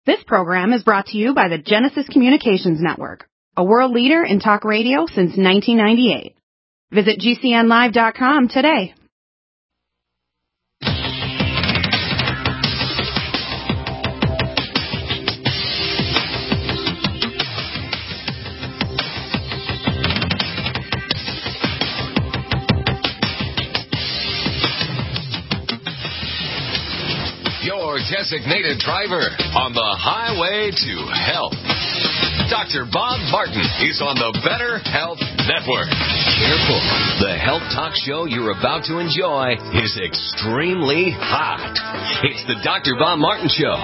This program is brought to you by the Genesis Communications Network, a world leader in talk radio since 1998. Visit GCNlive.com today. Your designated driver on the highway to health. Dr. Bob Martin is on the Better Health Network. Careful. The health talk show you're about to enjoy is extremely hot. It's the Dr. Bob Martin Show.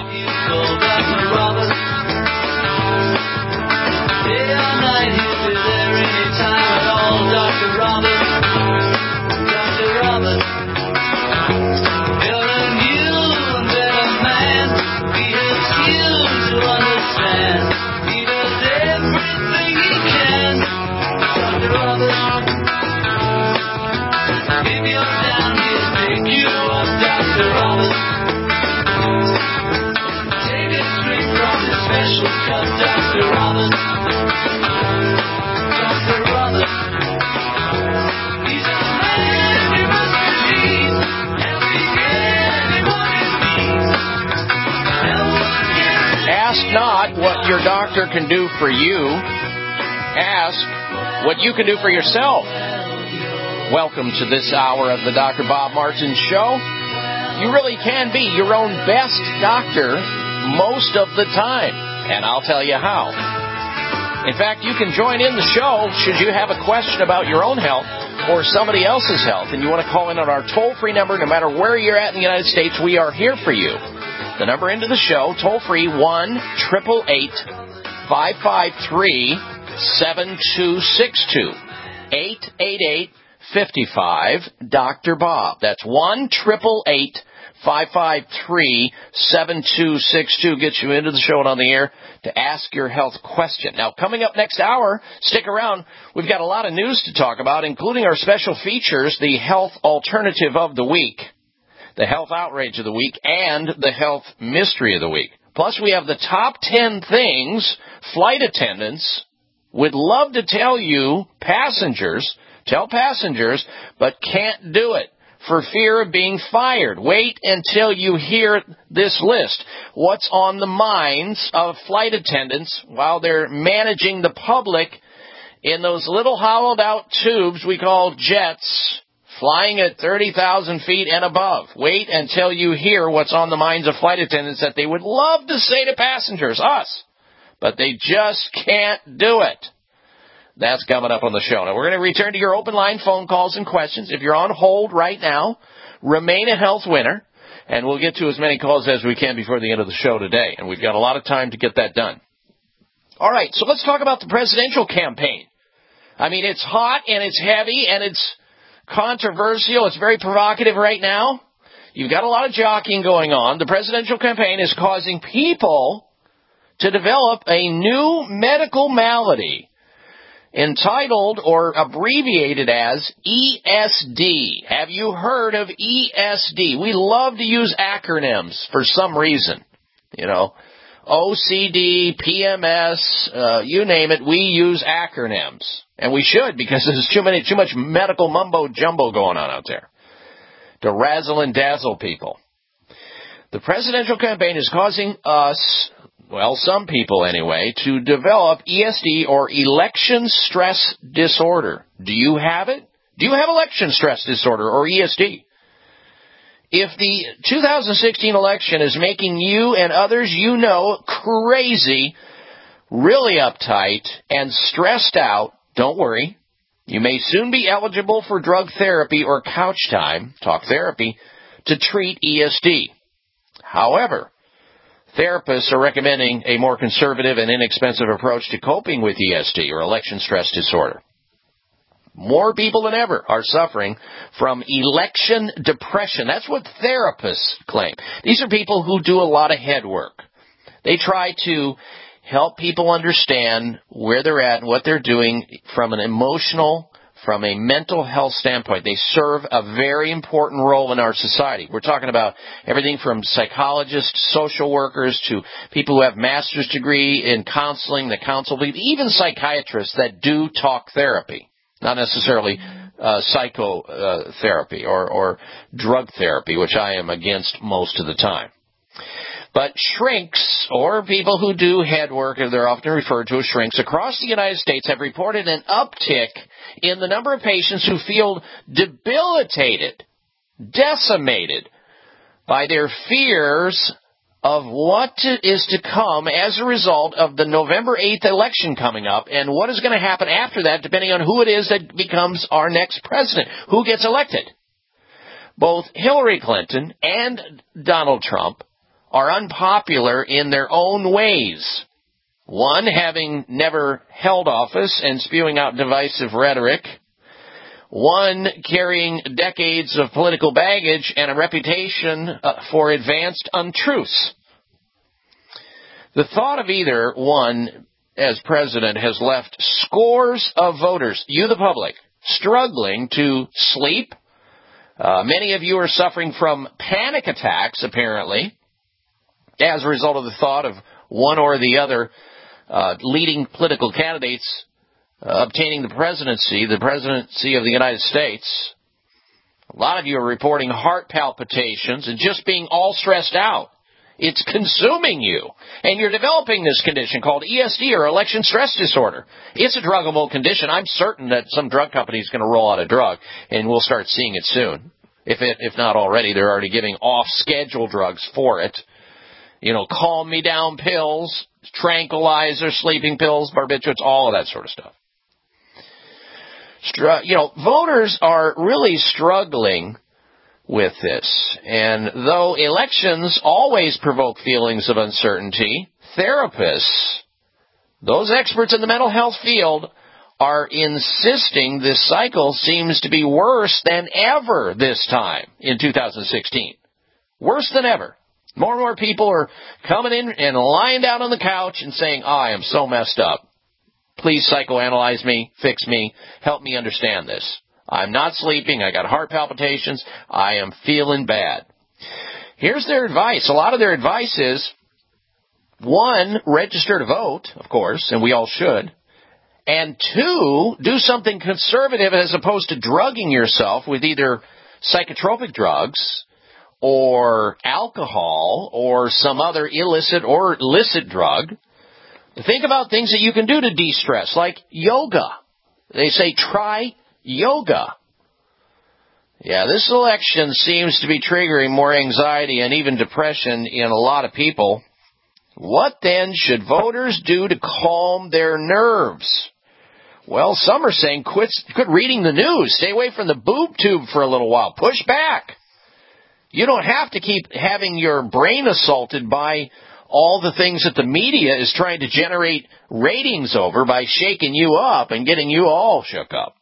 Ask not what your doctor can do for you. Ask what you can do for yourself. Welcome to this hour of the Dr. Bob Martin Show. You really can be your own best doctor most of the time, and I'll tell you how. In fact, you can join in the show should you have a question about your own health or somebody else's health, and you want to call in on our toll-free number. No matter where you're at in the United States, we are here for you. The number into the show, toll-free, 1-888-553-7262. 888-55-Dr. Bob. That's 1-888-553-7262. Gets you into the show and on the air to ask your health question. Now, coming up next hour, stick around. We've got a lot of news to talk about, including our special features, the health alternative of the week, the health outrage of the week, and the health mystery of the week. Plus, we have the top 10 things flight attendants would love to tell passengers, but can't do it for fear of being fired. Wait until you hear this list. What's on the minds of flight attendants while they're managing the public in those little hollowed-out tubes we call jets, flying at 30,000 feet and above. Wait until you hear what's on the minds of flight attendants that they would love to say to passengers, us, but they just can't do it. That's coming up on the show. Now, we're going to return to your open line phone calls and questions. If you're on hold right now, remain a health winner, and we'll get to as many calls as we can before the end of the show today, and we've got a lot of time to get that done. All right, so let's talk about the presidential campaign. I mean, it's hot, and it's heavy, and it's controversial. It's very provocative right now. You've got a lot of jockeying going on. The presidential campaign is causing people to develop a new medical malady entitled or abbreviated as ESD. Have you heard of ESD? We love to use acronyms for some reason. You know, OCD, PMS, you name it, we use acronyms. And we should, because there's too much medical mumbo-jumbo going on out there to razzle and dazzle people. The presidential campaign is causing us, well, some people anyway, to develop ESD or election stress disorder. Do you have it? Do you have election stress disorder or ESD? If the 2016 election is making you and others you know crazy, really uptight, and stressed out, don't worry. You may soon be eligible for drug therapy or couch time, talk therapy, to treat ESD. However, therapists are recommending a more conservative and inexpensive approach to coping with ESD or election stress disorder. More people than ever are suffering from election depression. That's what therapists claim. These are people who do a lot of head work. They try to help people understand where they're at and what they're doing from an emotional, from a mental health standpoint. They serve a very important role in our society. We're talking about everything from psychologists, social workers, to people who have master's degree in counseling, that counsel, even psychiatrists that do talk therapy, not necessarily psychotherapy or drug therapy, which I am against most of the time. But shrinks, or people who do head work, they're often referred to as shrinks, across the United States have reported an uptick in the number of patients who feel debilitated, decimated by their fears of what is to come as a result of the November 8th election coming up and what is going to happen after that, depending on who it is that becomes our next president, who gets elected. Both Hillary Clinton and Donald Trump are unpopular in their own ways. One, having never held office and spewing out divisive rhetoric. One, carrying decades of political baggage and a reputation for advanced untruths. The thought of either one as president has left scores of voters, you the public, struggling to sleep. Many of you are suffering from panic attacks, apparently, as a result of the thought of one or the other leading political candidates obtaining the presidency of the United States. A lot of you are reporting heart palpitations and just being all stressed out. It's consuming you. And you're developing this condition called ESD, or election stress disorder. It's a druggable condition. I'm certain that some drug company is going to roll out a drug, and we'll start seeing it soon. If not already, they're already giving off-schedule drugs for it. You know, calm me down pills, tranquilizer, sleeping pills, barbiturates, all of that sort of stuff. Voters are really struggling with this. And though elections always provoke feelings of uncertainty, therapists, those experts in the mental health field, are insisting this cycle seems to be worse than ever this time in 2016. Worse than ever. More and more people are coming in and lying down on the couch and saying, I am so messed up. Please psychoanalyze me, fix me, help me understand this. I'm not sleeping, I got heart palpitations, I am feeling bad. Here's their advice. A lot of their advice is, one, register to vote, of course, and we all should. And two, do something conservative as opposed to drugging yourself with either psychotropic drugs or alcohol or some other illicit or licit drug. Think about things that you can do to de-stress, like yoga. They say try yoga. Yeah, this election seems to be triggering more anxiety and even depression in a lot of people. What then should voters do to calm their nerves? Well, some are saying quit reading the news. Stay away from the boob tube for a little while. Push back. You don't have to keep having your brain assaulted by all the things that the media is trying to generate ratings over by shaking you up and getting you all shook up.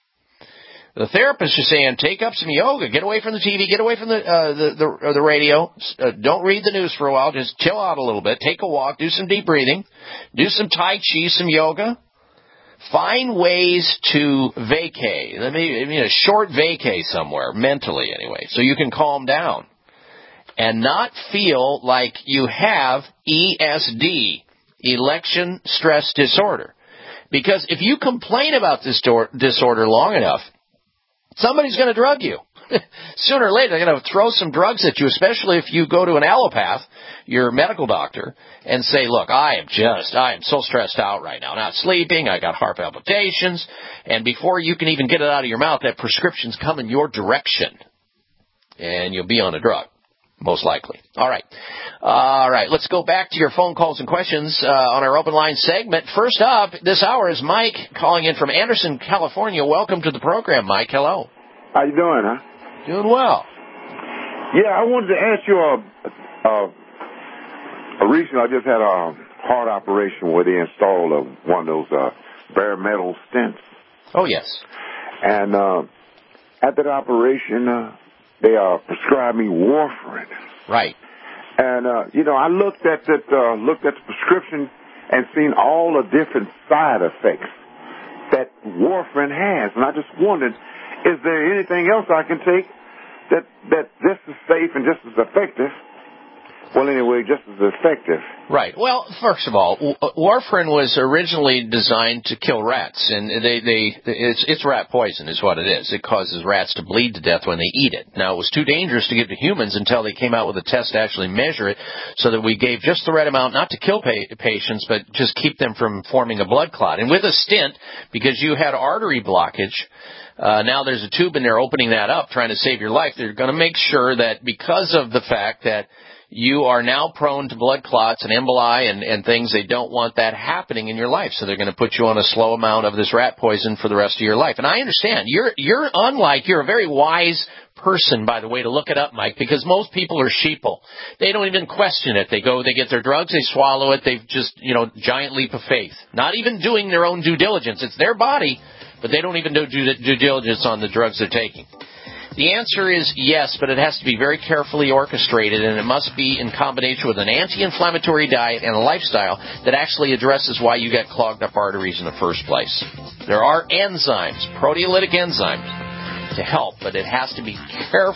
The therapists are saying, take up some yoga, get away from the TV, get away from the radio, don't read the news for a while, just chill out a little bit, take a walk, do some deep breathing, do some Tai Chi, some yoga. Find ways to vacay. A short vacay somewhere, mentally anyway, so you can calm down and not feel like you have ESD, election stress disorder. Because if you complain about this disorder long enough, somebody's going to drug you. Sooner or later, they're going to throw some drugs at you, especially if you go to an allopath, your medical doctor, and say, look, I am so stressed out right now. Not sleeping, I got heart palpitations, and before you can even get it out of your mouth, that prescription's coming your direction. And you'll be on a drug, most likely. All right, let's go back to your phone calls and questions on our open line segment. First up this hour is Mike calling in from Anderson, California. Welcome to the program, Mike. Hello. How you doing, huh? Doing well. Yeah, I wanted to ask you recently I just had a heart operation where they installed one of those bare metal stents. Oh, yes. And at that operation, they prescribed me warfarin. Right. And I looked at the prescription and seen all the different side effects that warfarin has. And I just wondered, is there anything else I can take that just as safe and just as effective? Well, anyway, just as effective. Right. Well, first of all, warfarin was originally designed to kill rats, and it's rat poison is what it is. It causes rats to bleed to death when they eat it. Now, it was too dangerous to give to humans until they came out with a test to actually measure it, so that we gave just the right amount, not to kill patients, but just keep them from forming a blood clot. And with a stent, because you had artery blockage, now there's a tube in there opening that up, trying to save your life. They're going to make sure that because of the fact that you are now prone to blood clots and emboli and things, they don't want that happening in your life. So they're going to put you on a slow amount of this rat poison for the rest of your life. And I understand. You're a very wise person, by the way, to look it up, Mike, because most people are sheeple. They don't even question it. They get their drugs, they swallow it, they've just, giant leap of faith. Not even doing their own due diligence. It's their body, but they don't even do due diligence on the drugs they're taking. The answer is yes, but it has to be very carefully orchestrated, and it must be in combination with an anti-inflammatory diet and a lifestyle that actually addresses why you get clogged up arteries in the first place. There are enzymes, proteolytic enzymes, to help, but it has to be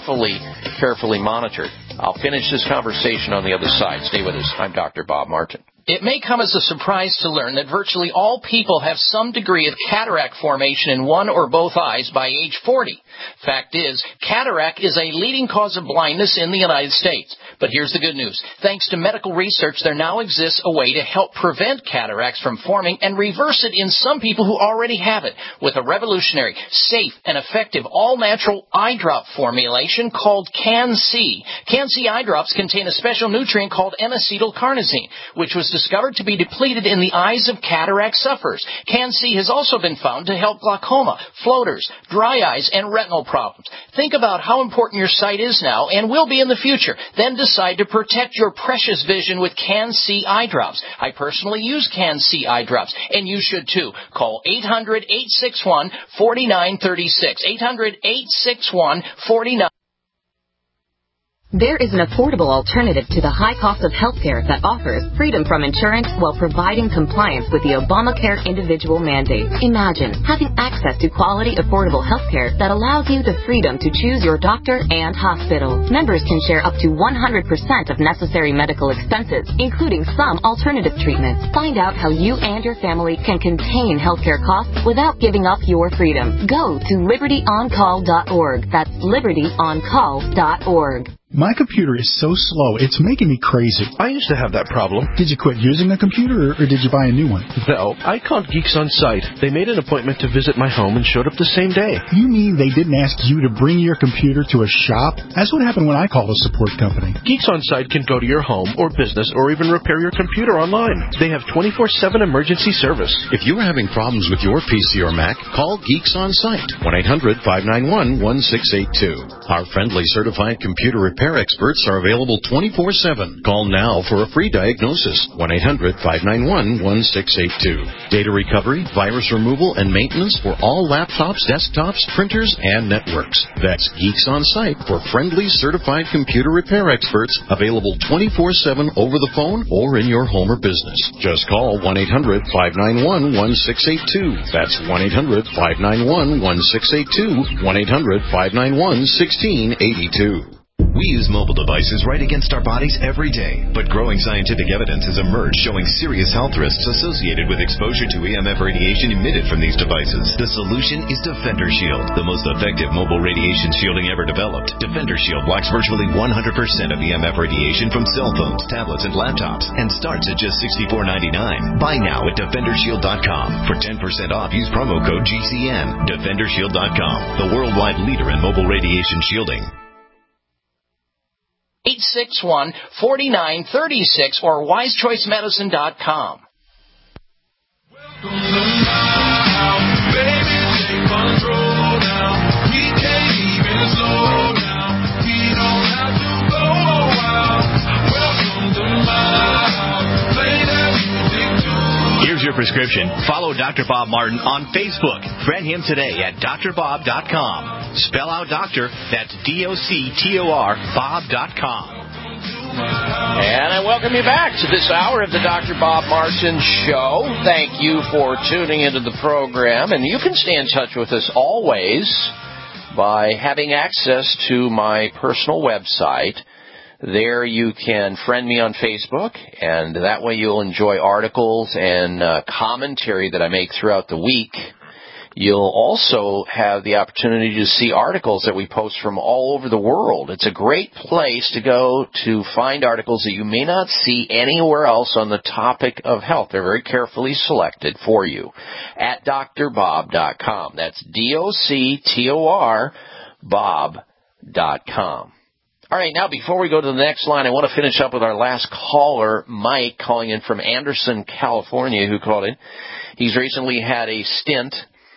carefully monitored. I'll finish this conversation on the other side. Stay with us. I'm Dr. Bob Martin. It may come as a surprise to learn that virtually all people have some degree of cataract formation in one or both eyes by age 40. Fact is, cataract is a leading cause of blindness in the United States. But here's the good news. Thanks to medical research, there now exists a way to help prevent cataracts from forming and reverse it in some people who already have it with a revolutionary, safe, and effective all-natural eye drop formulation called Can-C. Can-C eye drops contain a special nutrient called N-acetylcarnosine, which was discovered to be depleted in the eyes of cataract sufferers. Can-C has also been found to help glaucoma, floaters, dry eyes, and retinal problems. Think about how important your sight is now and will be in the future. Then decide to protect your precious vision with Can-C eye drops. I personally use Can-C eye drops, and you should too. Call 800-861-4936. 800-861-4936. There is an affordable alternative to the high cost of healthcare that offers freedom from insurance while providing compliance with the Obamacare individual mandate. Imagine having access to quality, affordable healthcare that allows you the freedom to choose your doctor and hospital. Members can share up to 100% of necessary medical expenses, including some alternative treatments. Find out how you and your family can contain healthcare costs without giving up your freedom. Go to libertyoncall.org. That's libertyoncall.org. My computer is so slow, it's making me crazy. I used to have that problem. Did you quit using the computer, or did you buy a new one? No, I called Geeks On Site. They made an appointment to visit my home and showed up the same day. You mean they didn't ask you to bring your computer to a shop? That's what happened when I called a support company. Geeks On Site can go to your home or business or even repair your computer online. They have 24/7 emergency service. If you're having problems with your PC or Mac, call Geeks On Site, 1-800-591-1682. Our friendly certified computer repair experts are available 24/7. Call now for a free diagnosis. 1-800-591-1682. Data recovery, virus removal, and maintenance for all laptops, desktops, printers, and networks. That's Geeks On Site for friendly certified computer repair experts, available 24/7 over the phone or in your home or business. Just call 1-800-591-1682. That's 1-800-591-1682. 1-800-591-1682. We use mobile devices right against our bodies every day, but growing scientific evidence has emerged showing serious health risks associated with exposure to EMF radiation emitted from these devices. The solution is Defender Shield, the most effective mobile radiation shielding ever developed. Defender Shield blocks virtually 100% of EMF radiation from cell phones, tablets, and laptops, and starts at just $64.99. Buy now at DefenderShield.com. For 10% off, use promo code GCN. DefenderShield.com, the worldwide leader in mobile radiation shielding. 861-4936 or wisechoicemedicine.com. Here's your prescription. Follow Dr. Bob Martin on Facebook. Friend him today at drbob.com. Spell out doctor, that's DOCTOR, Bob.com. And I welcome you back to this hour of the Dr. Bob Martin Show. Thank you for tuning into the program. And you can stay in touch with us always by having access to my personal website. There you can friend me on Facebook, and that way you'll enjoy articles and commentary that I make throughout the week. You'll also have the opportunity to see articles that we post from all over the world. It's a great place to go to find articles that you may not see anywhere else on the topic of health. They're very carefully selected for you at drbob.com. That's DOCTOR Bob.com. All right, now before we go to the next line, I want to finish up with our last caller, Mike, calling in from Anderson, California, who called in. He's recently had a stent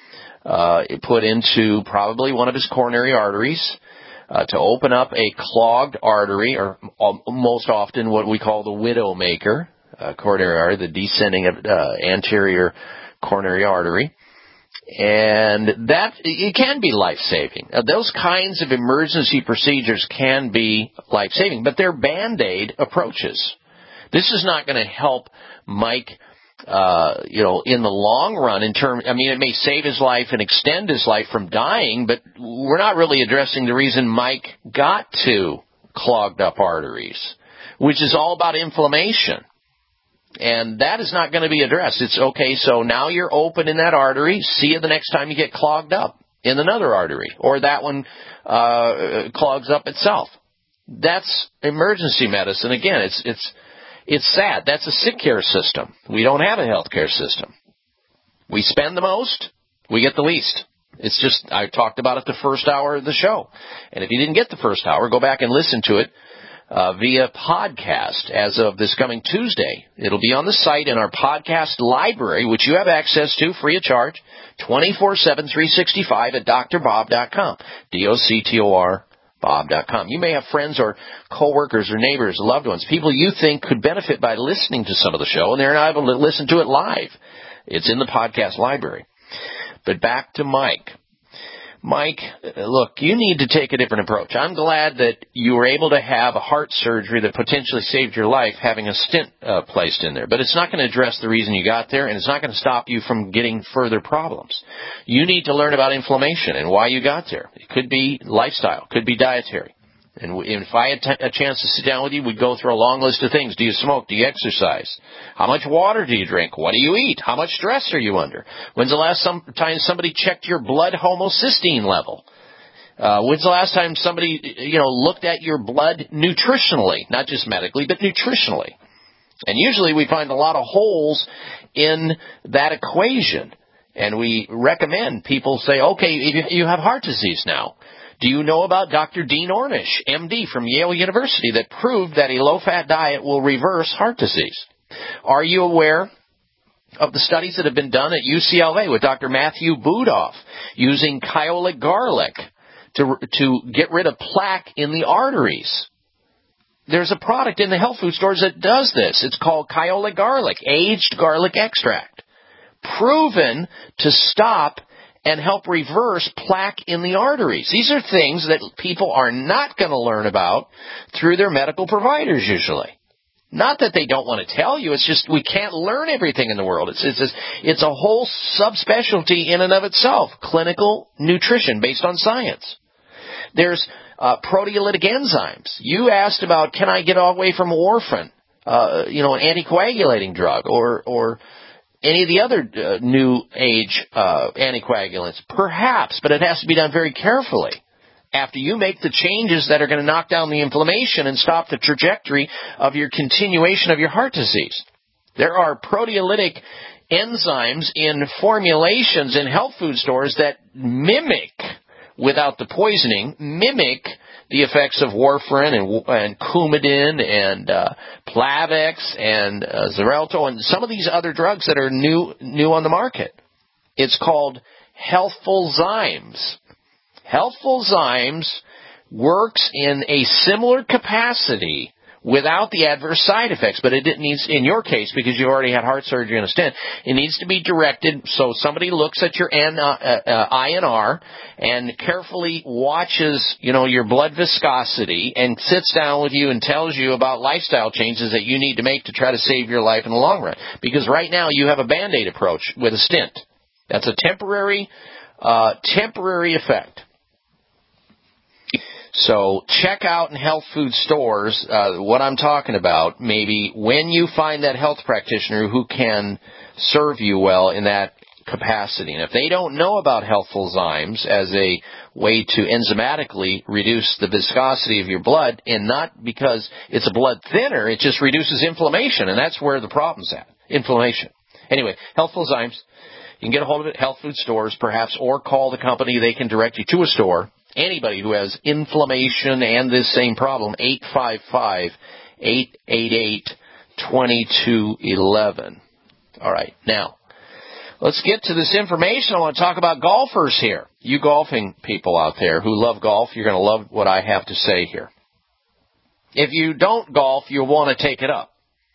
put into probably one of his coronary arteries to open up a clogged artery, or most often what we call the widowmaker coronary artery, the descending anterior coronary artery. And that, it can be life-saving. Those kinds of emergency procedures can be life-saving, but they're Band-Aid approaches. This is not going to help Mike in the long run it may save his life and extend his life from dying, but we're not really addressing the reason Mike got to clogged up arteries, which is all about inflammation. And that is not going to be addressed. It's okay, so now you're open in that artery. See you the next time you get clogged up in another artery, or that one clogs up itself. That's emergency medicine. Again, it's sad. That's a sick care system. We don't have a health care system. We spend the most, we get the least. It's just, I talked about it the first hour of the show. And if you didn't get the first hour, go back and listen to it via podcast as of this coming Tuesday. It'll be on the site in our podcast library, which you have access to free of charge, 24/7, 365 at drbob.com, DOCTOR Bob.com. You may have friends or coworkers or neighbors, loved ones, people you think could benefit by listening to some of the show, and they're not able to listen to it live. It's in the podcast library. But back to Mike. Mike, look, you need to take a different approach. I'm glad that you were able to have a heart surgery that potentially saved your life, having a stent placed in there. But it's not going to address the reason you got there, and it's not going to stop you from getting further problems. You need to learn about inflammation and why you got there. It could be lifestyle, could be dietary. And if I had a chance to sit down with you, we'd go through a long list of things. Do you smoke? Do you exercise? How much water do you drink? What do you eat? How much stress are you under? When's the last time somebody checked your blood homocysteine level? When's the last time somebody, looked at your blood nutritionally? Not just medically, but nutritionally. And usually we find a lot of holes in that equation. And we recommend people say, okay, you have heart disease now. Do you know about Dr. Dean Ornish, MD from Yale University, that proved that a low-fat diet will reverse heart disease? Are you aware of the studies that have been done at UCLA with Dr. Matthew Budoff using Kyolic garlic to get rid of plaque in the arteries? There's a product in the health food stores that does this. It's called Kyolic garlic, aged garlic extract, proven to stop and help reverse plaque in the arteries. These are things that people are not going to learn about through their medical providers usually. Not that they don't want to tell you, it's just we can't learn everything in the world. It's a whole subspecialty in and of itself, clinical nutrition based on science. There's proteolytic enzymes. You asked about, can I get away from warfarin, an anticoagulating drug, or any of the other new age anticoagulants? Perhaps, but it has to be done very carefully after you make the changes that are going to knock down the inflammation and stop the trajectory of your continuation of your heart disease. There are proteolytic enzymes in formulations in health food stores that mimic, without the poisoning, mimic the effects of warfarin and Coumadin and Plavix and Xarelto and some of these other drugs that are new on the market. It's called Healthful Zymes. Healthful Zymes works in a similar capacity without the adverse side effects. But it needs, in your case, because you already had heart surgery and a stent, it needs to be directed so somebody looks at your INR and carefully watches, your blood viscosity and sits down with you and tells you about lifestyle changes that you need to make to try to save your life in the long run. Because right now you have a Band-Aid approach with a stent. That's a temporary effect. So check out in health food stores what I'm talking about, maybe when you find that health practitioner who can serve you well in that capacity. And if they don't know about Healthfulzymes as a way to enzymatically reduce the viscosity of your blood, and not because it's a blood thinner, it just reduces inflammation, and that's where the problem's at, inflammation. Anyway, Healthfulzymes, you can get a hold of it at health food stores perhaps, or call the company. They can direct you to a store. Anybody who has inflammation and this same problem, 855-888-2211. All right, now, let's get to this information. I want to talk about golfers here. You golfing people out there who love golf, you're going to love what I have to say here. If you don't golf, you'll want to take it up.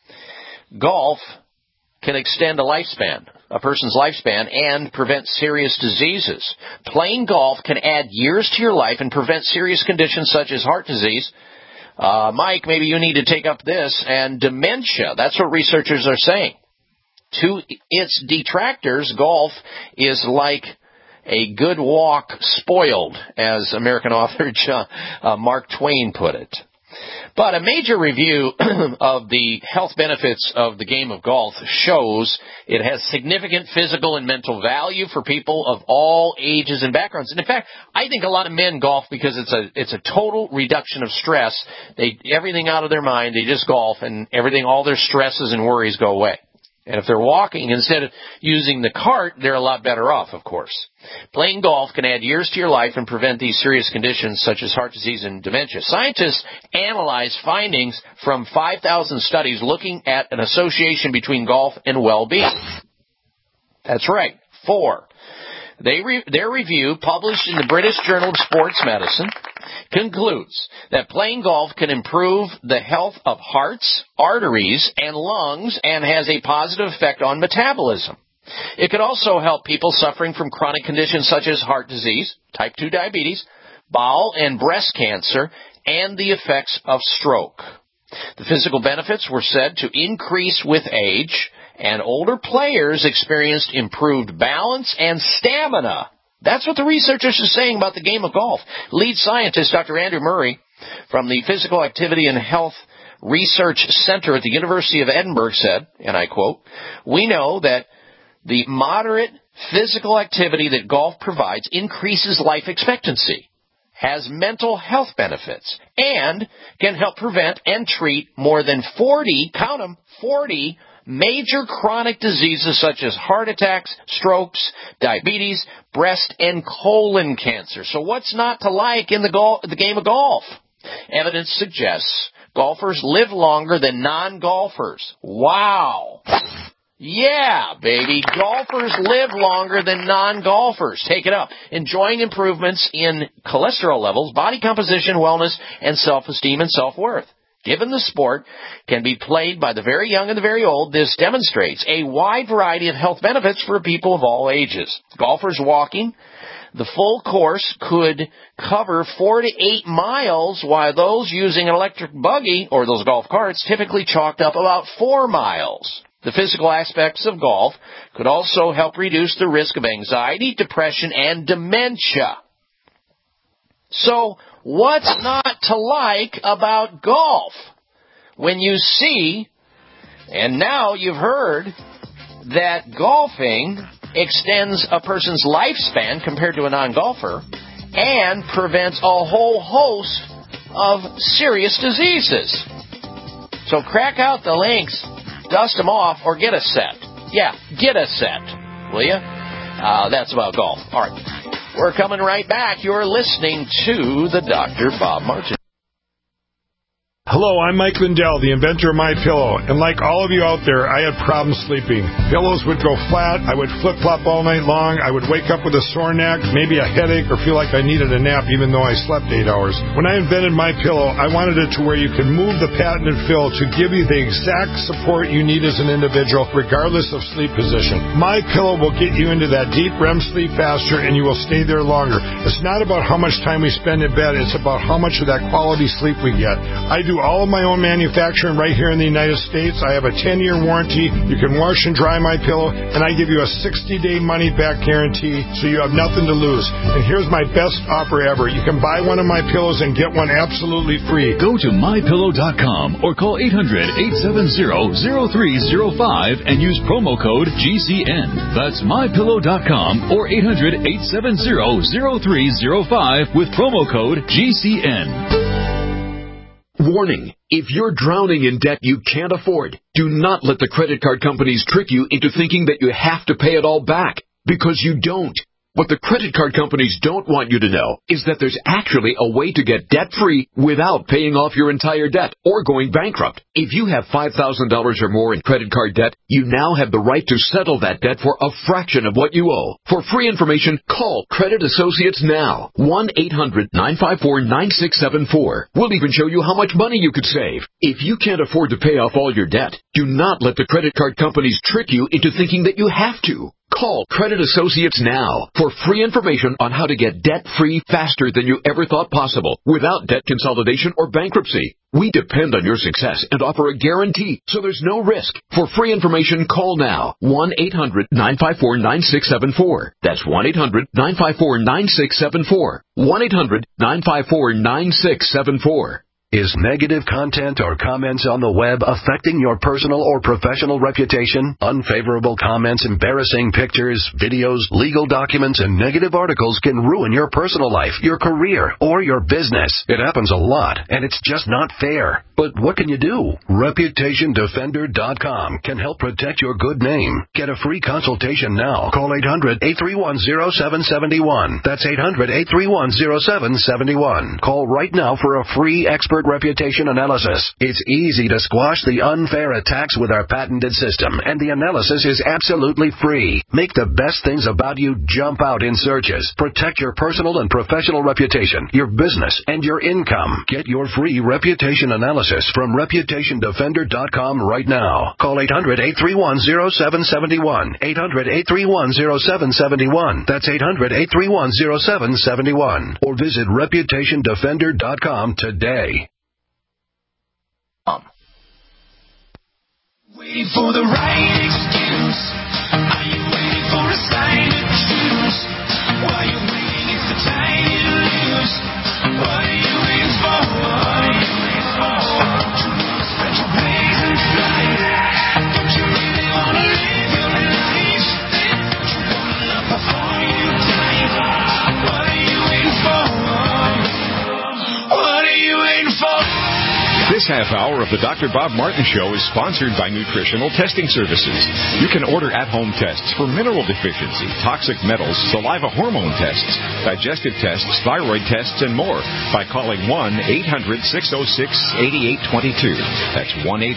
Golf can extend a person's lifespan, and prevent serious diseases. Playing golf can add years to your life and prevent serious conditions such as heart disease. Mike, maybe you need to take up this, and dementia. That's what researchers are saying. To its detractors, golf is like a good walk spoiled, as American author Mark Twain put it. But a major review of the health benefits of the game of golf shows it has significant physical and mental value for people of all ages and backgrounds. And in fact, I think a lot of men golf because it's a total reduction of stress. Everything out of their mind, they just golf, and all their stresses and worries go away. And if they're walking instead of using the cart, they're a lot better off, of course. Playing golf can add years to your life and prevent these serious conditions such as heart disease and dementia. Scientists analyzed findings from 5,000 studies looking at an association between golf and well-being. That's right, 4. Their review, published in the British Journal of Sports Medicine, concludes that playing golf can improve the health of hearts, arteries, and lungs, and has a positive effect on metabolism. It could also help people suffering from chronic conditions such as heart disease, type 2 diabetes, bowel and breast cancer, and the effects of stroke. The physical benefits were said to increase with age, and older players experienced improved balance and stamina. That's what the researchers are saying about the game of golf. Lead scientist Dr. Andrew Murray from the Physical Activity and Health Research Center at the University of Edinburgh said, and I quote, "We know that the moderate physical activity that golf provides increases life expectancy, has mental health benefits, and can help prevent and treat more than 40, count them, 40 major chronic diseases such as heart attacks, strokes, diabetes, breast, and colon cancer." So what's not to like in the game of golf? Evidence suggests golfers live longer than non-golfers. Wow. Yeah, baby. Golfers live longer than non-golfers. Take it up. Enjoying improvements in cholesterol levels, body composition, wellness, and self-esteem and self-worth. Given the sport can be played by the very young and the very old, this demonstrates a wide variety of health benefits for people of all ages. Golfers walking the full course could cover 4 to 8 miles, while those using an electric buggy or those golf carts typically chalked up about 4 miles. The physical aspects of golf could also help reduce the risk of anxiety, depression, and dementia. So, what's not to like about golf? When you see, and now you've heard, that golfing extends a person's lifespan compared to a non-golfer and prevents a whole host of serious diseases. So crack out the links, dust them off, or get a set. Yeah, get a set, will you? That's about golf. All right. We're coming right back. You're listening to the Dr. Bob Martin. Hello, I'm Mike Lindell, the inventor of MyPillow, and like all of you out there, I had problems sleeping. Pillows would go flat, I would flip-flop all night long, I would wake up with a sore neck, maybe a headache, or feel like I needed a nap even though I slept 8 hours. When I invented MyPillow, I wanted it to where you could move the patented fill to give you the exact support you need as an individual, regardless of sleep position. MyPillow will get you into that deep REM sleep faster, and you will stay there longer. It's not about how much time we spend in bed, it's about how much of that quality sleep we get. I do all of my own manufacturing right here in the United States. I have a 10-year warranty. You can wash and dry MyPillow, and I give you a 60-day money-back guarantee, so you have nothing to lose. And here's my best offer ever. You can buy one of my pillows and get one absolutely free. Go to MyPillow.com or call 800-870-0305 and use promo code GCN. That's MyPillow.com or 800-870-0305 with promo code GCN. Warning, if you're drowning in debt you can't afford, do not let the credit card companies trick you into thinking that you have to pay it all back, because you don't. What the credit card companies don't want you to know is that there's actually a way to get debt-free without paying off your entire debt or going bankrupt. If you have $5,000 or more in credit card debt, you now have the right to settle that debt for a fraction of what you owe. For free information, call Credit Associates now. 1-800-954-9674. We'll even show you how much money you could save. If you can't afford to pay off all your debt, do not let the credit card companies trick you into thinking that you have to. Call Credit Associates now for free information on how to get debt-free faster than you ever thought possible without debt consolidation or bankruptcy. We depend on your success and offer a guarantee, so there's no risk. For free information, call now. 1-800-954-9674. That's 1-800-954-9674. 1-800-954-9674. Is negative content or comments on the web affecting your personal or professional reputation? Unfavorable comments, embarrassing pictures, videos, legal documents, and negative articles can ruin your personal life, your career, or your business. It happens a lot, and it's just not fair. But what can you do? ReputationDefender.com can help protect your good name. Get a free consultation now. Call 800-831-0771. That's 800-831-0771. Call right now for a free expert reputation analysis. It's easy to squash the unfair attacks with our patented system, and the analysis is absolutely free. Make the best things about you jump out in searches. Protect your personal and professional reputation, your business, and your income. Get your free reputation analysis from ReputationDefender.com right now. Call 800-831-0771. 800-831-0771. That's 800-831-0771. Or visit ReputationDefender.com today. Waiting for the right excuse. Are you waiting for a sign to choose? While you're waiting, it's the time you lose. What are you waiting for? What are you waiting for? Spread your wings and fly. Don't you really want to live your life? Don't you want to love before you die? What are you waiting for? What are you waiting for? This half hour of the Dr. Bob Martin Show is sponsored by Nutritional Testing Services. You can order at-home tests for mineral deficiency, toxic metals, saliva hormone tests, digestive tests, thyroid tests, and more by calling 1-800-606-8822. That's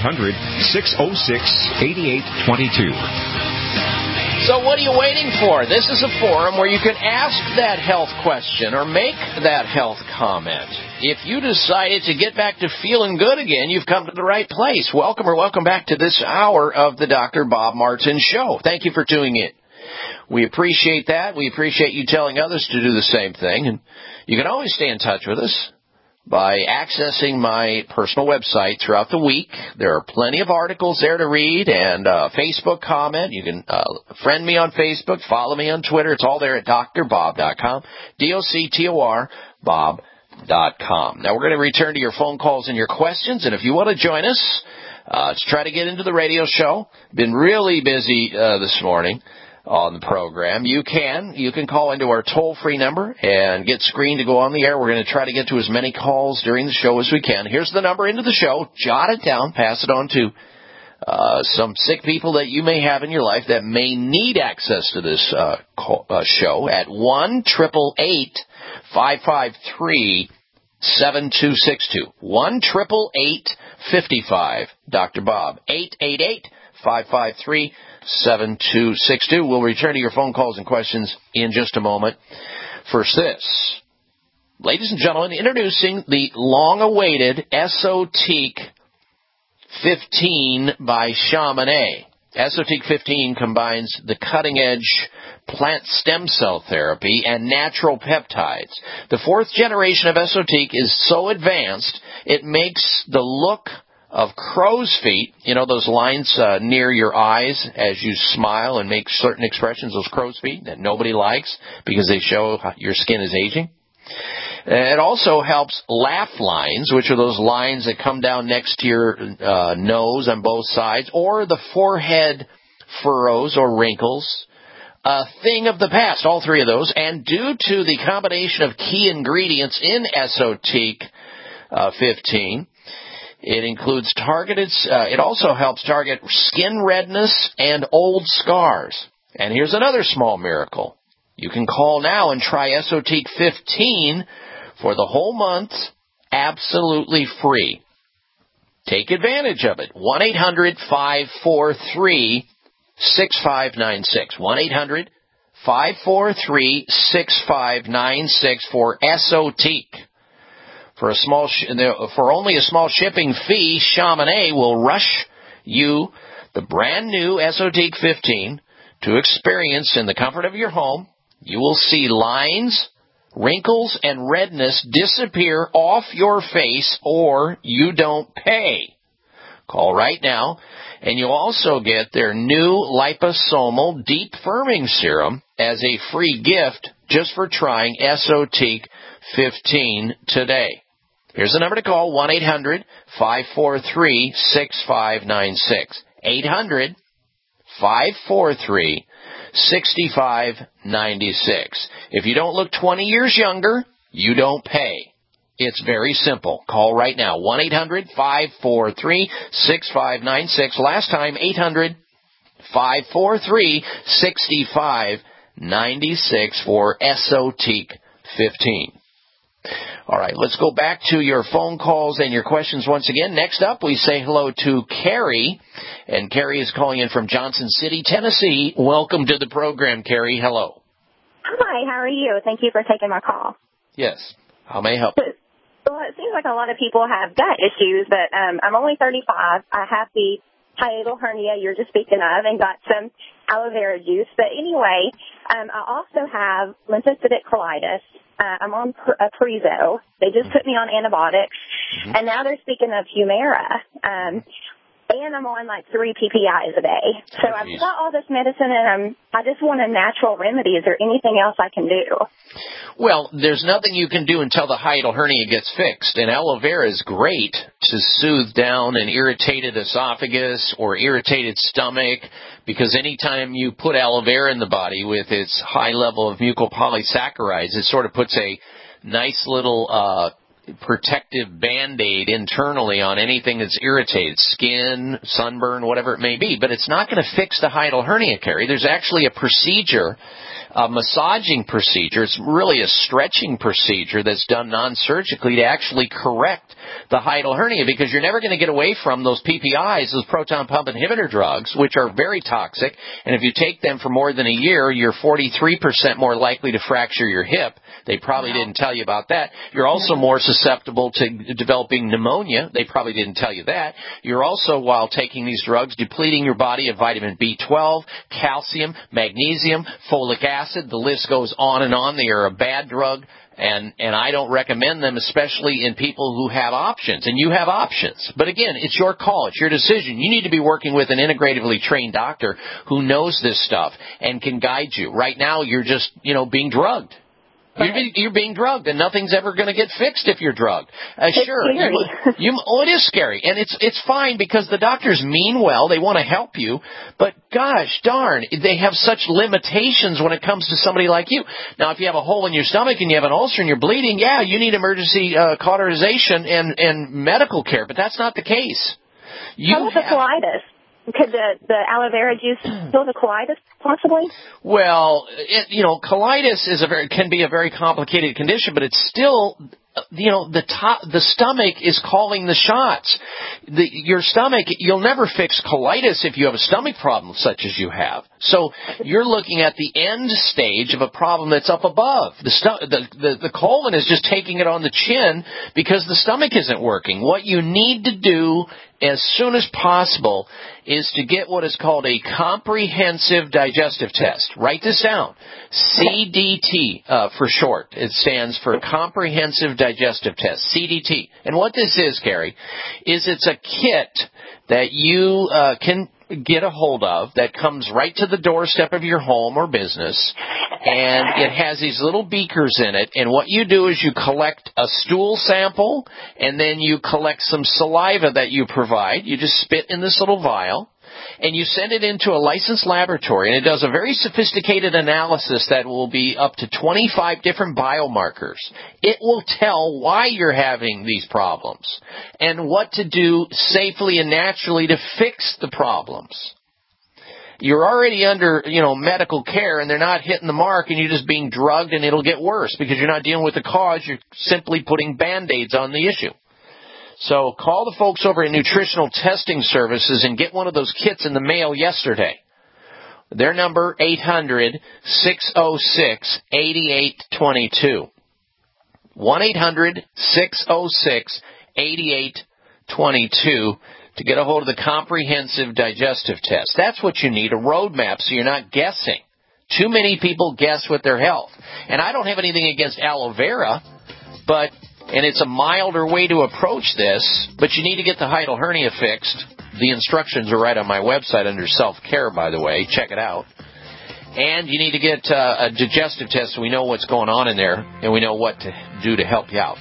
1-800-606-8822. So what are you waiting for? This is a forum where you can ask that health question or make that health comment. If you decided to get back to feeling good again, you've come to the right place. Welcome back to this hour of the Dr. Bob Martin Show. Thank you for tuning in. We appreciate that. We appreciate you telling others to do the same thing. And you can always stay in touch with us by accessing my personal website throughout the week. There are plenty of articles there to read and Facebook comment. You can friend me on Facebook, follow me on Twitter. It's all there at drbob.com, DOCTOR, Bob.com. Now, we're going to return to your phone calls and your questions, and if you want to join us to try to get into the radio show, been really busy this morning on the program, you can call into our toll-free number and get screened to go on the air. We're going to try to get to as many calls during the show as we can. Here's the number into the show. Jot it down, pass it on to some sick people that you may have in your life that may need access to this show at 1-888-553-3333. 7262. 1-888-55 Dr. Bob. 888-553-7262. We'll return to your phone calls and questions in just a moment. First this. Ladies and gentlemen, introducing the long-awaited Esotique 15 by Chamonix. Esotique 15 combines the cutting-edge plant stem cell therapy and natural peptides. The fourth generation of Esotique is so advanced, it makes the look of crow's feet, you know, those lines near your eyes as you smile and make certain expressions, those crow's feet that nobody likes because they show your skin is aging. It also helps laugh lines, which are those lines that come down next to your nose on both sides, or the forehead furrows or wrinkles. A thing of the past, all three of those. And due to the combination of key ingredients in Esotique 15, it includes it also helps target skin redness and old scars. And here's another small miracle. You can call now and try Esotique 15 for the whole month, absolutely free. Take advantage of it. 1-800-543-6596. 1-800-543-6596 for Esotique. For only a small shipping fee, Chamonix will rush you the brand new Esotique 15 to experience in the comfort of your home. You will see lines, wrinkles, and redness disappear off your face, or you don't pay. Call right now, and you'll also get their new liposomal deep firming serum as a free gift just for trying Esotique 15 today. Here's the number to call, 1-800-543-6596. 800-543-6596. If you don't look 20 years younger, you don't pay. It's very simple. Call right now, 1-800-543-6596. Last time, 800-543-6596 for Esotique 15. All right, let's go back to your phone calls and your questions once again. Next up, we say hello to Carrie, and Carrie is calling in from Johnson City, Tennessee. Welcome to the program, Carrie. Hello. Hi, how are you? Thank you for taking my call. Yes. How may I help? Well, it seems like a lot of people have gut issues, but I'm only 35. I have the hiatal hernia you're just speaking of and got some aloe vera juice. But anyway, I also have lymphocytic colitis. I'm on Prizo. They just put me on antibiotics, and now they're speaking of Humira. And I'm on like 3 PPIs a day. So I've got all this medicine, and I just want a natural remedy. Is there anything else I can do? Well, there's nothing you can do until the hiatal hernia gets fixed. And aloe vera is great to soothe down an irritated esophagus or irritated stomach, because anytime you put aloe vera in the body with its high level of mucopolysaccharides, it sort of puts a nice little protective Band-Aid internally on anything that's irritated, skin, sunburn, whatever it may be. But it's not going to fix the hiatal hernia, Carrie. There's actually a procedure, a massaging procedure. It's really a stretching procedure that's done non-surgically to actually correct the hiatal hernia, because you're never going to get away from those PPIs, those proton pump inhibitor drugs, which are very toxic. And if you take them for more than a year, you're 43% more likely to fracture your hip. They probably didn't tell you about that. You're also more susceptible to developing pneumonia. They probably didn't tell you that. You're also, while taking these drugs, depleting your body of vitamin B12, calcium, magnesium, folic acid. The list goes on and on. They are a bad drug, and I don't recommend them, especially in people who have options. And you have options. But again, it's your call. It's your decision. You need to be working with an integratively trained doctor who knows this stuff and can guide you. Right now, you're just, being drugged. You're being drugged, and nothing's ever going to get fixed if you're drugged. Sure, it is scary, and it's fine because the doctors mean well. They want to help you, but gosh darn, they have such limitations when it comes to somebody like you. Now, if you have a hole in your stomach and you have an ulcer and you're bleeding, yeah, you need emergency cauterization and medical care, but that's not the case. How about the colitis? Could the aloe vera juice heal the colitis, possibly? Well, colitis can be a very complicated condition, but it's still the stomach is calling the shots. Your stomach, you'll never fix colitis if you have a stomach problem such as you have. So you're looking at the end stage of a problem that's up above. The colon is just taking it on the chin because the stomach isn't working. What you need to do as soon as possible is to get what is called a comprehensive digestive test. Write this down. CDT for short. It stands for Comprehensive Digestive Test, CDT. And what this is, Gary, is it's a kit that you can get a hold of that comes right to the doorstep of your home or business, and it has these little beakers in it, and what you do is you collect a stool sample, and then you collect some saliva that you provide. You just spit in this little vial, and you send it into a licensed laboratory, and it does a very sophisticated analysis that will be up to 25 different biomarkers. It will tell why you're having these problems and what to do safely and naturally to fix the problems. You're already under, medical care, and they're not hitting the mark, and you're just being drugged, and it'll get worse because you're not dealing with the cause. You're simply putting Band-Aids on the issue. So call the folks over at Nutritional Testing Services and get one of those kits in the mail yesterday. Their number, 800-606-8822. 1-800-606-8822 to get a hold of the Comprehensive Digestive Test. That's what you need, a roadmap so you're not guessing. Too many people guess with their health. And I don't have anything against aloe vera, and it's a milder way to approach this, but you need to get the hiatal hernia fixed. The instructions are right on my website under self-care, by the way. Check it out. And you need to get a digestive test so we know what's going on in there and we know what to do to help you out.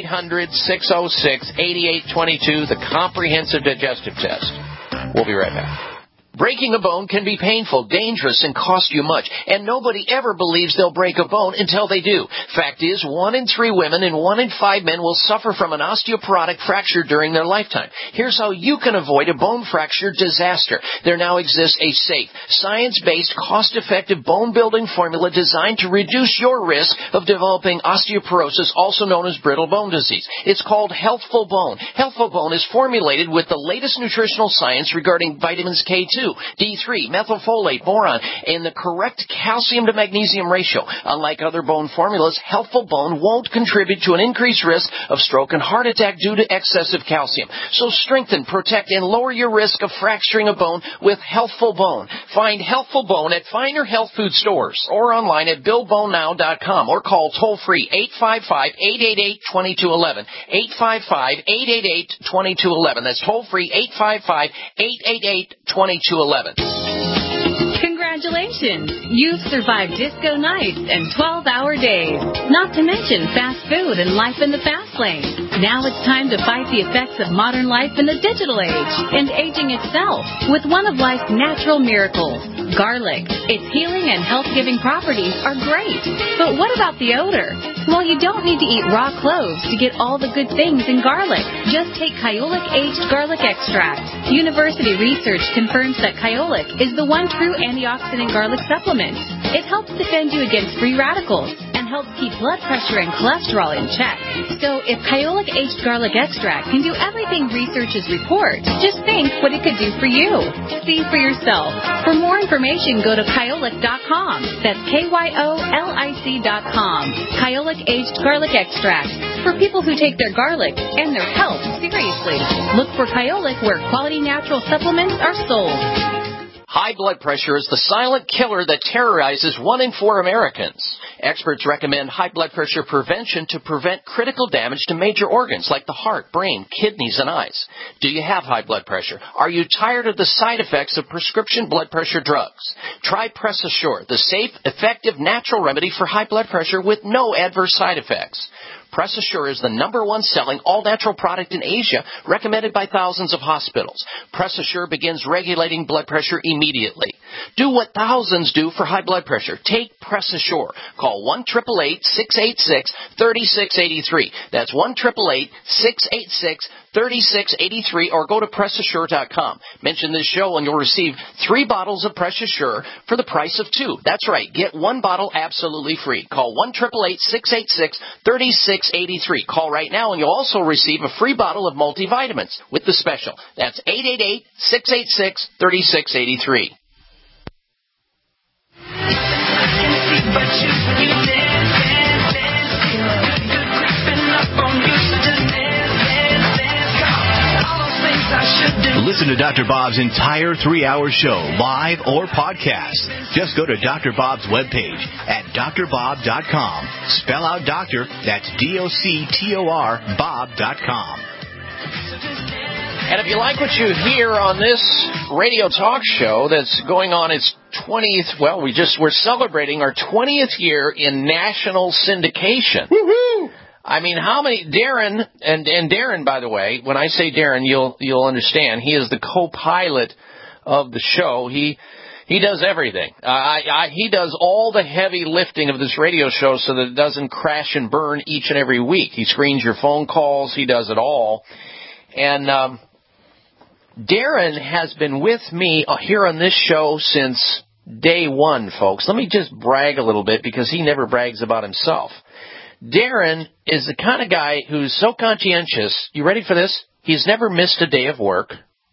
800-606-8822, the Comprehensive Digestive Test. We'll be right back. Breaking a bone can be painful, dangerous, and cost you much. And nobody ever believes they'll break a bone until they do. Fact is, 1 in 3 women and 1 in 5 men will suffer from an osteoporotic fracture during their lifetime. Here's how you can avoid a bone fracture disaster. There now exists a safe, science-based, cost-effective bone-building formula designed to reduce your risk of developing osteoporosis, also known as brittle bone disease. It's called Healthful Bone. Healthful Bone is formulated with the latest nutritional science regarding vitamins K2, D3, methylfolate, boron, and the correct calcium to magnesium ratio. Unlike other bone formulas, Healthful Bone won't contribute to an increased risk of stroke and heart attack due to excessive calcium. So strengthen, protect, and lower your risk of fracturing a bone with Healthful Bone. Find Healthful Bone at finer health food stores or online at BuildBoneNow.com or call toll-free 855-888-2211. 855-888-2211. That's toll-free 855-888-2211. Congratulations! You've survived disco nights and 12-hour days. Not to mention fast food and life in the fast lane. Now it's time to fight the effects of modern life in the digital age and aging itself with one of life's natural miracles, garlic. Its healing and health-giving properties are great. But what about the odor? Well, you don't need to eat raw cloves to get all the good things in garlic. Just take Kyolic Aged Garlic Extract. University research confirms that Kyolic is the one true antioxidant garlic supplement. It helps defend you against free radicals and helps keep blood pressure and cholesterol in check. So if Kyolic Aged Garlic Extract can do everything researchers report, just think what it could do for you. See for yourself. For more information, go to Kyolic.com. That's KYOLIC.com. Kyolic Aged Garlic Extract for people who take their garlic and their health seriously. Look for Kyolic where quality natural supplements are sold. High blood pressure is the silent killer that terrorizes 1 in 4 Americans. Experts recommend high blood pressure prevention to prevent critical damage to major organs like the heart, brain, kidneys, and eyes. Do you have high blood pressure? Are you tired of the side effects of prescription blood pressure drugs? Try Press Assure, the safe, effective, natural remedy for high blood pressure with no adverse side effects. Press Assure is the #1 selling all-natural product in Asia, recommended by thousands of hospitals. Press Assure begins regulating blood pressure immediately. Do what thousands do for high blood pressure. Take Press Assure. Call 1-888-686-3683. That's 1-888-686-3683 or go to PressAssure.com. Mention this show and you'll receive 3 bottles of Press Assure for the price of 2. That's right. Get 1 bottle absolutely free. Call 1-888-686-3683. 888-683. Call right now, and you'll also receive a free bottle of multivitamins with the special. That's 888-686-3683. Listen to Dr. Bob's entire 3-hour show, live or podcast. Just go to Dr. Bob's webpage at drbob.com. Spell out doctor, that's D-O-C-T-O-R, Bob.com. And if you like what you hear on this radio talk show that's going on its 20th, well, we're celebrating our 20th year in national syndication. Woo-hoo! I mean, how many, Darren, and Darren, by the way, when I say Darren, you'll understand, he is the co-pilot of the show. He does everything. He does all the heavy lifting of this radio show so that it doesn't crash and burn each and every week. He screens your phone calls. He does it all. And Darren has been with me here on this show since day one, folks. Let me just brag a little bit because he never brags about himself. Darren is the kind of guy who's so conscientious. You ready for this? He's never missed a day of work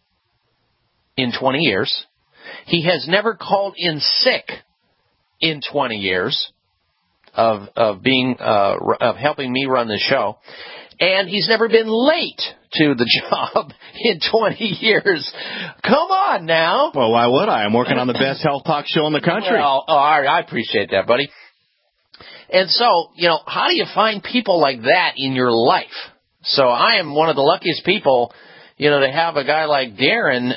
in 20 years. He has never called in sick in 20 years of helping me run the show. And he's never been late to the job in 20 years. Come on now. Well, why would I? I'm working on the best health talk show in the country. Well, I appreciate that, buddy. And so, how do you find people like that in your life? So I am one of the luckiest people, to have a guy like Darren,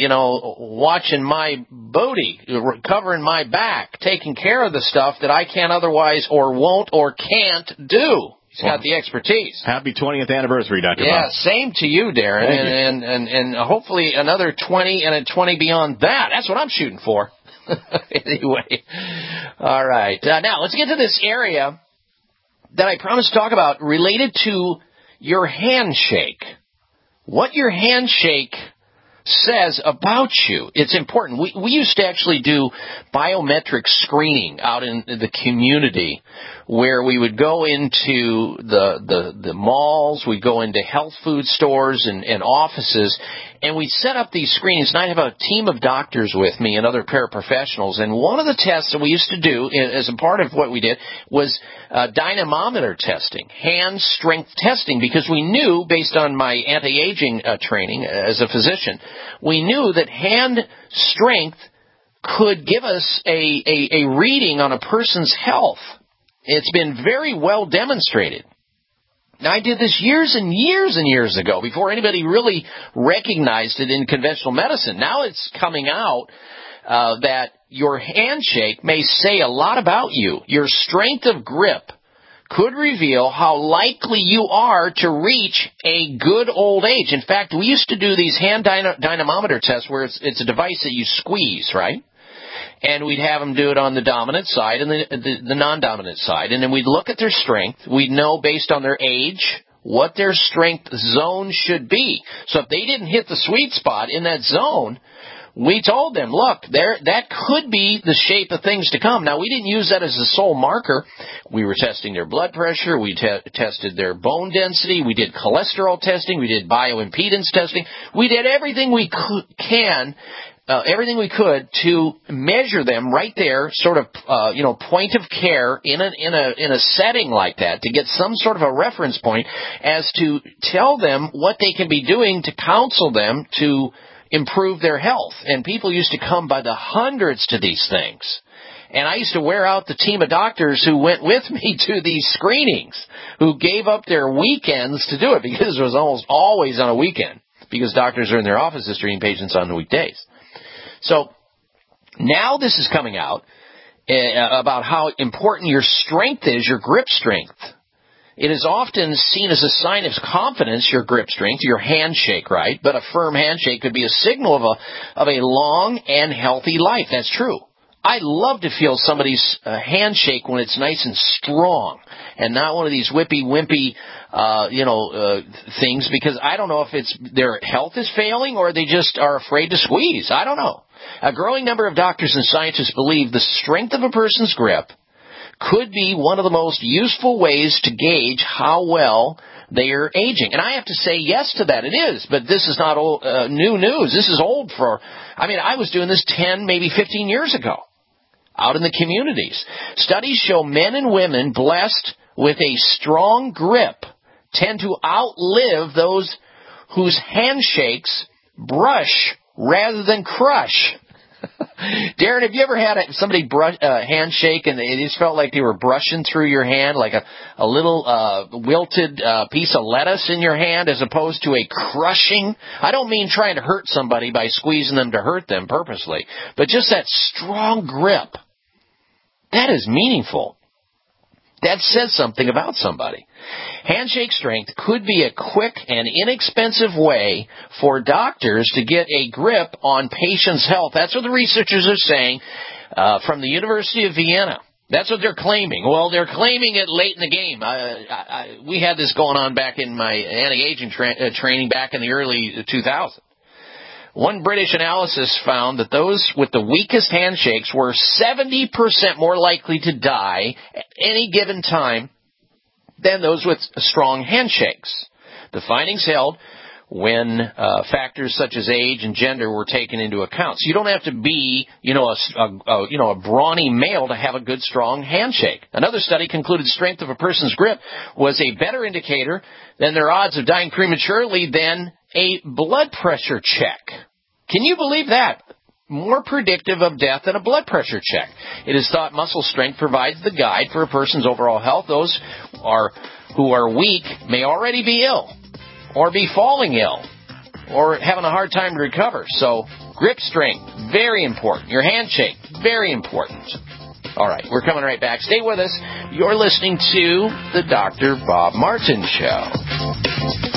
watching my booty, covering my back, taking care of the stuff that I can't otherwise or won't or can't do. He's got the expertise. Happy 20th anniversary, Dr. Bob. Yeah, same to you, Darren. And hopefully another 20 and a 20 beyond that. That's what I'm shooting for. Anyway, all right. Now, let's get to this area that I promised to talk about related to your handshake. What your handshake says about you. It's important. We used to actually do biometric screening out in the community where we would go into the malls, we'd go into health food stores and offices, and we'd set up these screenings, and I'd have a team of doctors with me and other paraprofessionals, and one of the tests that we used to do as a part of what we did was dynamometer testing, hand strength testing, because we knew, based on my anti-aging training as a physician, we knew that hand strength could give us a reading on a person's health. It's been very well demonstrated. Now, I did this years and years and years ago before anybody really recognized it in conventional medicine. Now it's coming out that your handshake may say a lot about you. Your strength of grip could reveal how likely you are to reach a good old age. In fact, we used to do these hand dynamometer tests where it's a device that you squeeze, right? And we'd have them do it on the dominant side and the non-dominant side. And then we'd look at their strength. We'd know based on their age what their strength zone should be. So if they didn't hit the sweet spot in that zone, we told them, look, that could be the shape of things to come. Now, we didn't use that as a sole marker. We were testing their blood pressure. We tested their bone density. We did cholesterol testing. We did bioimpedance testing. We did everything we could to measure them right there, sort of, point of care in a setting like that, to get some sort of a reference point as to tell them what they can be doing to counsel them to improve their health. And people used to come by the hundreds to these things. And I used to wear out the team of doctors who went with me to these screenings, who gave up their weekends to do it, because it was almost always on a weekend, because doctors are in their offices treating patients on the weekdays. So now this is coming out about how important your strength is, your grip strength. It is often seen as a sign of confidence, your grip strength, your handshake, right? But a firm handshake could be a signal of a long and healthy life. That's true. I love to feel somebody's handshake when it's nice and strong and not one of these wimpy things, because I don't know if it's their health is failing or they just are afraid to squeeze. I don't know. A growing number of doctors and scientists believe the strength of a person's grip could be one of the most useful ways to gauge how well they are aging. And I have to say yes to that. It is, but this is not old, new news. This is old I was doing this 10, maybe 15 years ago out in the communities. Studies show men and women blessed with a strong grip tend to outlive those whose handshakes brush rather than crush. Darren, have you ever had somebody handshake and it just felt like they were brushing through your hand, like a little wilted piece of lettuce in your hand, as opposed to a crushing? I don't mean trying to hurt somebody by squeezing them to hurt them purposely, but just that strong grip. That is meaningful. That says something about somebody. Handshake strength could be a quick and inexpensive way for doctors to get a grip on patients' health. That's what the researchers are saying from the University of Vienna. That's what they're claiming. Well, they're claiming it late in the game. We had this going on back in my anti-aging training back in the early 2000s. One British analysis found that those with the weakest handshakes were 70% more likely to die at any given time than those with strong handshakes. The findings held when factors such as age and gender were taken into account. So you don't have to be, a brawny male to have a good, strong handshake. Another study concluded strength of a person's grip was a better indicator than their odds of dying prematurely than a blood pressure check. Can you believe that? More predictive of death than a blood pressure check. It is thought muscle strength provides the guide for a person's overall health. Those who are weak may already be ill, or be falling ill, or having a hard time to recover. So grip strength, very important. Your handshake, very important. All right, we're coming right back. Stay with us. You're listening to the Dr. Bob Martin Show.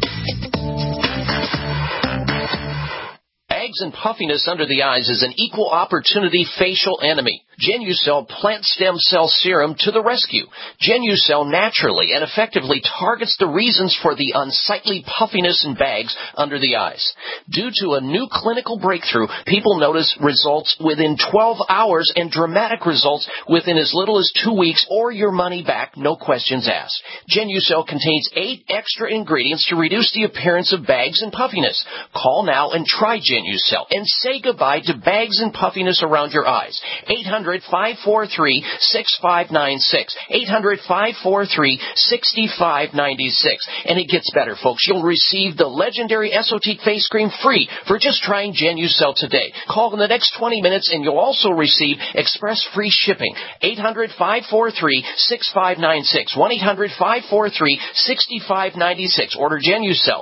Bags and puffiness under the eyes is an equal opportunity facial enemy. Genucell Plant Stem Cell Serum to the rescue. Genucell naturally and effectively targets the reasons for the unsightly puffiness and bags under the eyes. Due to a new clinical breakthrough, people notice results within 12 hours and dramatic results within as little as 2 weeks, or your money back, no questions asked. Genucell contains 8 extra ingredients to reduce the appearance of bags and puffiness. Call now and try Genucell and say goodbye to bags and puffiness around your eyes. 800-543-6596. 800-543-6596. And it gets better, folks. You'll receive the legendary Esotique face cream free for just trying Genucell today. Call in the next 20 minutes and you'll also receive express free shipping. 800-543-6596. 1-800-543-6596. Order Genucell.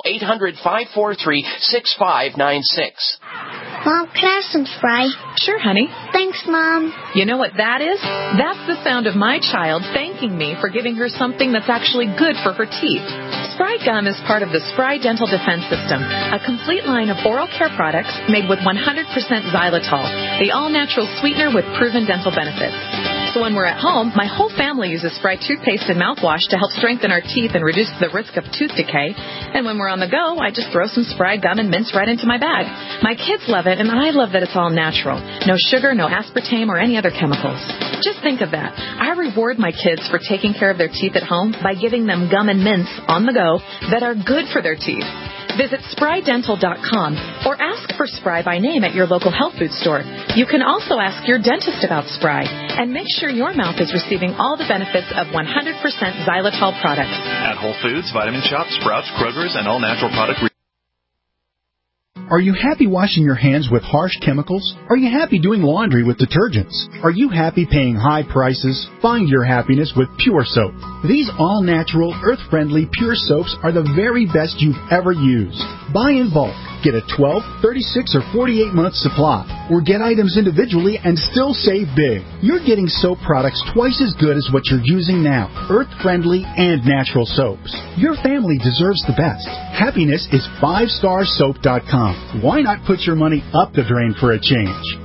800-543-6596. Mom, can I have some Spry? Sure, honey. Thanks, Mom. You know what that is? That's the sound of my child thanking me for giving her something that's actually good for her teeth. Spry Gum is part of the Spry Dental Defense System, a complete line of oral care products made with 100% xylitol, the all-natural sweetener with proven dental benefits. So when we're at home, my whole family uses Spry toothpaste and mouthwash to help strengthen our teeth and reduce the risk of tooth decay. And when we're on the go, I just throw some Spry gum and mints right into my bag. My kids love it, and I love that it's all natural. No sugar, no aspartame, or any other chemicals. Just think of that. I reward my kids for taking care of their teeth at home by giving them gum and mints on the go that are good for their teeth. Visit sprydental.com or ask for Spry by name at your local health food store. You can also ask your dentist about Spry and make sure your mouth is receiving all the benefits of 100% xylitol products. At Whole Foods, Vitamin Shoppe, Sprouts, Kroger's, and all natural product. Are you happy washing your hands with harsh chemicals? Are you happy doing laundry with detergents? Are you happy paying high prices? Find your happiness with Pure Soap. These all-natural, earth-friendly Pure Soaps are the very best you've ever used. Buy in bulk. Get a 12, 36, or 48-month supply. Or get items individually and still save big. You're getting soap products twice as good as what you're using now. Earth-friendly and natural soaps. Your family deserves the best. Happiness is 5starsoap.com. Why not put your money up the drain for a change?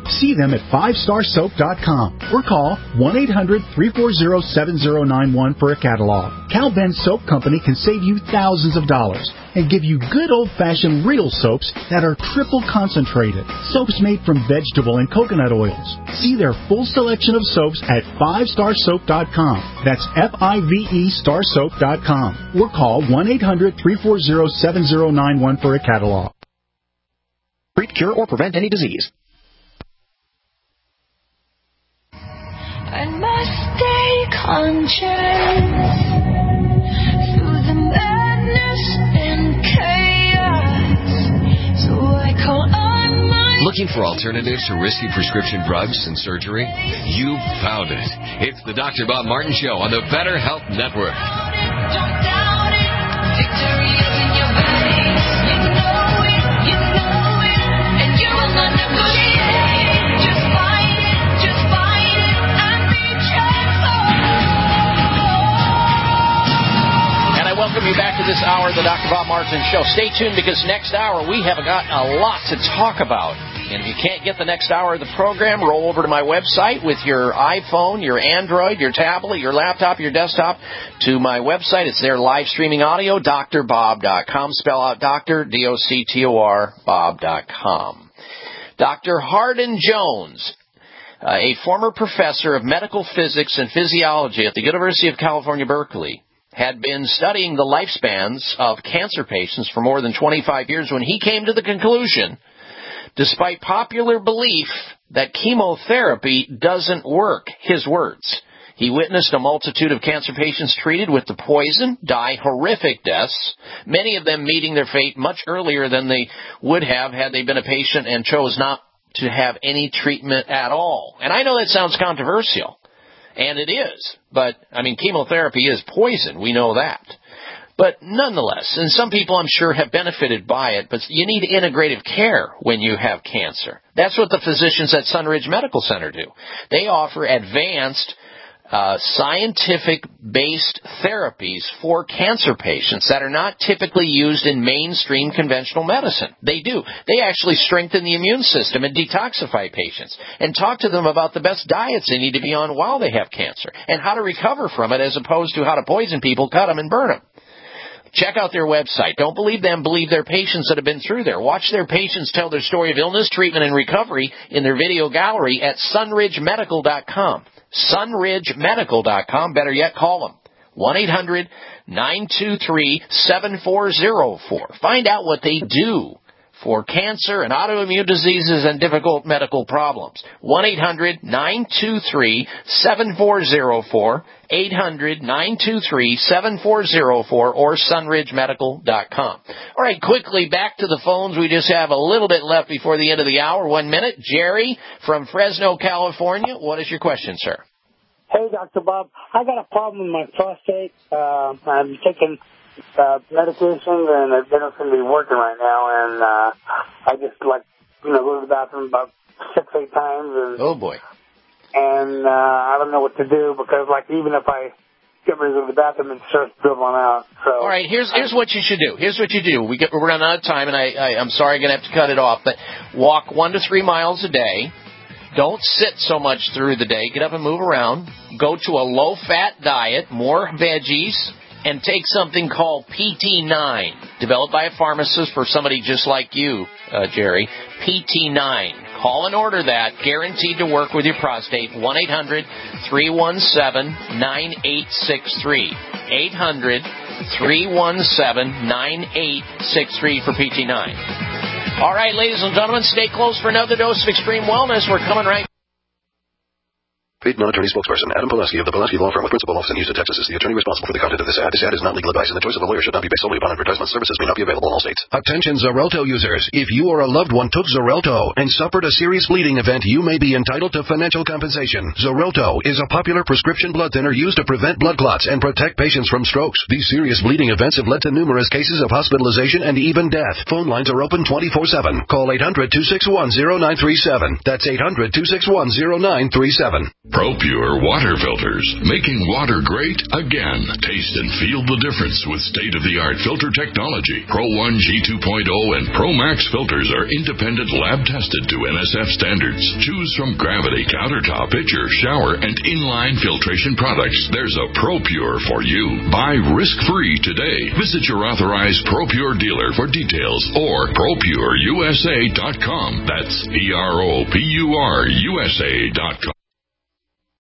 See them at 5starsoap.com or call 1-800-340-7091 for a catalog. Cal Ben Soap Company can save you thousands of dollars and give you good old-fashioned real soaps that are triple concentrated. Soaps made from vegetable and coconut oils. See their full selection of soaps at 5starsoap.com. That's F-I-V-E starsoap.com. Or call 1-800-340-7091 for a catalog. Treat, cure, or prevent any disease. I must stay conscious through the madness and chaos. So I call on my... Looking for alternatives to risky prescription drugs and surgery? You found it. It's the Dr. Bob Martin Show on the Better Health Network. Don't doubt it. Victory is in your veins. You know it. You know it. And you will not negotiate. Just fight it. Just fight it. And be And I welcome you back to this hour of the Dr. Bob Martin Show. Stay tuned because next hour we have got a lot to talk about. And if you can't get the next hour of the program, roll over to my website with your iPhone, your Android, your tablet, your laptop, your desktop to my website. It's there live streaming audio, drbob.com. Spell out Dr. D-O-C-T-O-R, Bob.com. Dr. Hardin Jones, a former professor of medical physics and physiology at the University of California, Berkeley, had been studying the lifespans of cancer patients for more than 25 years when he came to the conclusion, despite popular belief, that chemotherapy doesn't work. His words. He witnessed a multitude of cancer patients treated with the poison die horrific deaths, many of them meeting their fate much earlier than they would have had they been a patient and chose not to have any treatment at all. And I know that sounds controversial, and it is. But, chemotherapy is poison. We know that. But nonetheless, and some people I'm sure have benefited by it, but you need integrative care when you have cancer. That's what the physicians at Sunridge Medical Center do. They offer advanced scientific-based therapies for cancer patients that are not typically used in mainstream conventional medicine. They do. They actually strengthen the immune system and detoxify patients and talk to them about the best diets they need to be on while they have cancer and how to recover from it as opposed to how to poison people, cut them, and burn them. Check out their website. Don't believe them, believe their patients that have been through there. Watch their patients tell their story of illness, treatment, and recovery in their video gallery at sunridgemedical.com. sunridgemedical.com. Better yet, call them. 1-800-923-7404. Find out what they do for cancer and autoimmune diseases and difficult medical problems. 1-800-923-7404, 800-923-7404, or sunridgemedical.com. All right, quickly back to the phones. We just have a little bit left before the end of the hour. 1 minute. Jerry from Fresno, California. What is your question, sir? Hey, Dr. Bob. I got a problem with my prostate. I'm taking medications, and it doesn't seem to be working right now, and I just go to the bathroom about 6-8 times. And, oh, boy. And I don't know what to do because, even if I get ready to go to the bathroom, it starts dribbling out. So, all right, here's what you should do. Here's what you do. We're running out of time, and I'm sorry I'm going to have to cut it off, but walk 1 to 3 miles a day. Don't sit so much through the day. Get up and move around. Go to a low-fat diet, more veggies, and take something called PT9, developed by a pharmacist for somebody just like you, Jerry. PT9. Call and order that. Guaranteed to work with your prostate. 1-800-317-9863. 800-317-9863 for PT9. All right, ladies and gentlemen, stay close for another dose of Extreme Wellness. We're coming right. Paid non-attorney spokesperson Adam Pulaski of the Pulaski Law Firm with principal office in Houston, Texas is the attorney responsible for the content of this ad. This ad is not legal advice, and the choice of a lawyer should not be based solely upon advertisement. Services may not be available in all states. Attention Xarelto users. If you or a loved one took Xarelto and suffered a serious bleeding event, you may be entitled to financial compensation. Xarelto is a popular prescription blood thinner used to prevent blood clots and protect patients from strokes. These serious bleeding events have led to numerous cases of hospitalization and even death. Phone lines are open 24/7. Call 800-261-0937. That's 800-261-0937. ProPure water filters, making water great again. Taste and feel the difference with state-of-the-art filter technology. Pro 1 G2.0 and Pro Max filters are independent lab-tested to NSF standards. Choose from Gravity, Countertop, Pitcher, Shower, and Inline filtration products. There's a ProPure for you. Buy risk-free today. Visit your authorized ProPure dealer for details or ProPureUSA.com. That's ProPureUSA.com.